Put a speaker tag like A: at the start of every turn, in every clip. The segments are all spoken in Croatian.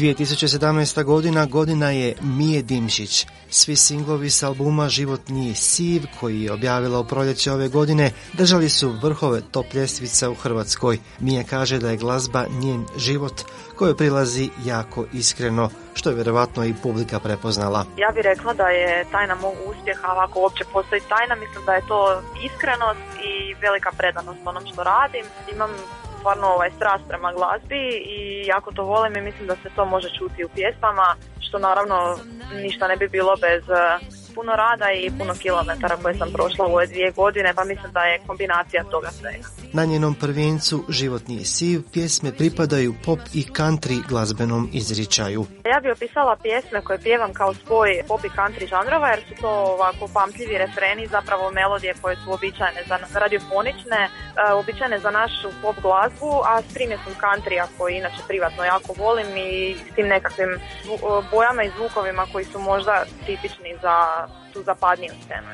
A: 2017. godina je Mije Dimšić. Svi singlovi s albuma Život nije siv, koji je objavila u proljeće ove godine, držali su vrhove top ljestvica u Hrvatskoj. Mija kaže da je glazba njen život, kojoj prilazi jako iskreno, što je vjerovatno i publika prepoznala.
B: Ja bih rekla da je tajna mog uspjeha, ako uopće postoji tajna, mislim da je to iskrenost i velika predanost onom što radim. Imam stvarno strast prema glazbi i jako to volim i mislim da se to može čuti u pjesmama, što naravno ništa ne bi bilo bez puno rada i puno kilometara koje sam prošla u ove 2 godine, pa mislim da je kombinacija toga svega.
A: Na njenom prvencu Život nije siv pjesme pripadaju pop i country glazbenom izričaju.
B: Ja bih opisala pjesme koje pjevam kao spoj pop i country žanrova, jer su to ovako pamtljivi refreni, zapravo melodije koje su uobičajene za radiofonične, uobičajene za našu pop glazbu, a s primjesom countrya koji inače privatno jako volim i s tim nekakvim bojama i zvukovima koji su možda tipični za tu zapadniju scenu.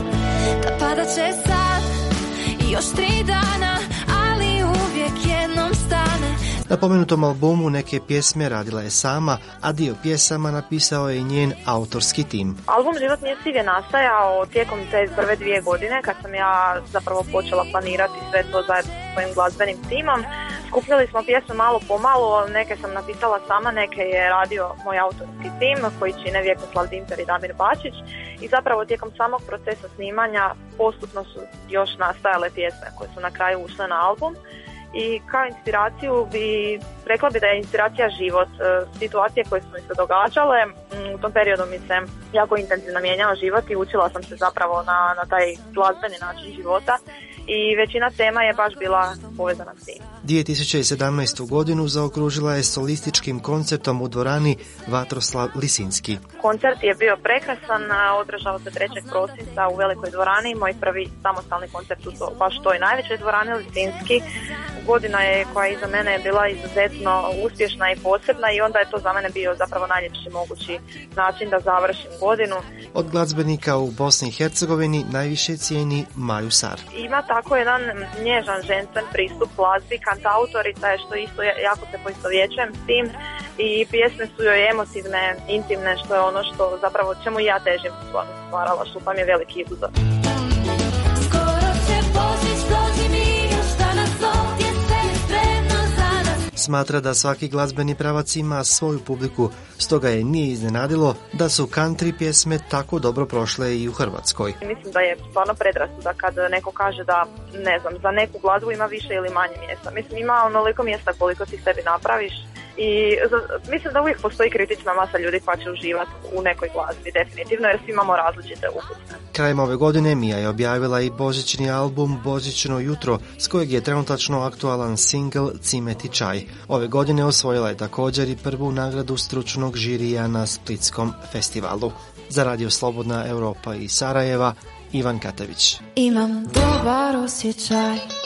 C: Da pada će sad i još 3 dana, ali uvijek jednom stane.
A: Na pomenutom albumu neke pjesme radila je sama, a dio pjesama napisao je i njen autorski tim.
B: Album Život nije siv je nastajao tijekom te prve 2 godine kad sam ja zapravo počela planirati sve to zajedno s svojim glazbenim timom. Skupljali smo pjesme malo po malo, neke sam napisala sama, neke je radio moj autorski tim koji čine Vjekoslav Dimper i Damir Bačić i zapravo tijekom samog procesa snimanja postupno su još nastajale pjesme koje su na kraju ušle na album. I kao inspiraciju rekla bi da je inspiracija život, situacije koje su mi se događale. U tom periodu mi se jako intenzivno mijenjao život i učila sam se zapravo na taj glazbeni način života i većina tema je baš bila povezana s tim.
A: 2017. godinu zaokružila je solističkim koncertom u dvorani Vatroslav Lisinski.
B: Koncert je bio prekrasan, održao se 3. prosinca u velikoj dvorani, moj prvi samostalni koncert u baš toj najvećoj dvorani Lisinski. Godina je koja iza mene je bila izuzetno uspješna i posebna i onda je to za mene bio zapravo najljepši mogući način da završim godinu.
A: Od glazbenika u Bosni i Hercegovini najviše cijeni Maju Sar.
B: Ima tako jedan nježan ženstven pristup glazbi, kantautorica je što isto jako se poistovjećujem s tim i pjesme su joj emotivne, intimne, što je ono što zapravo čemu i ja težim stvarala, što pa mi je veliki izazov.
A: Smatra da svaki glazbeni pravac ima svoju publiku, stoga je nije iznenadilo da su country pjesme tako dobro prošle i u Hrvatskoj.
B: Mislim da je stvarno predrasuda kad neko kaže da, ne znam, za neku glazbu ima više ili manje mjesta. Mislim, ima onoliko mjesta koliko ti sebi napraviš i mislim da uvijek postoji kritična masa ljudi koja će uživati u nekoj glazbi, definitivno, jer svi imamo različite ukuse.
A: Krajem ove godine Mija je objavila i božićni album Božićno jutro, s kojeg je trenutačno aktualan singl Cimet i čaj. Ove godine osvojila je također i prvu nagradu stručnog žirija na Splitskom festivalu. Za Radio Slobodna Europa iz Sarajeva, Ivan Katević.
C: Imam dobar osjećaj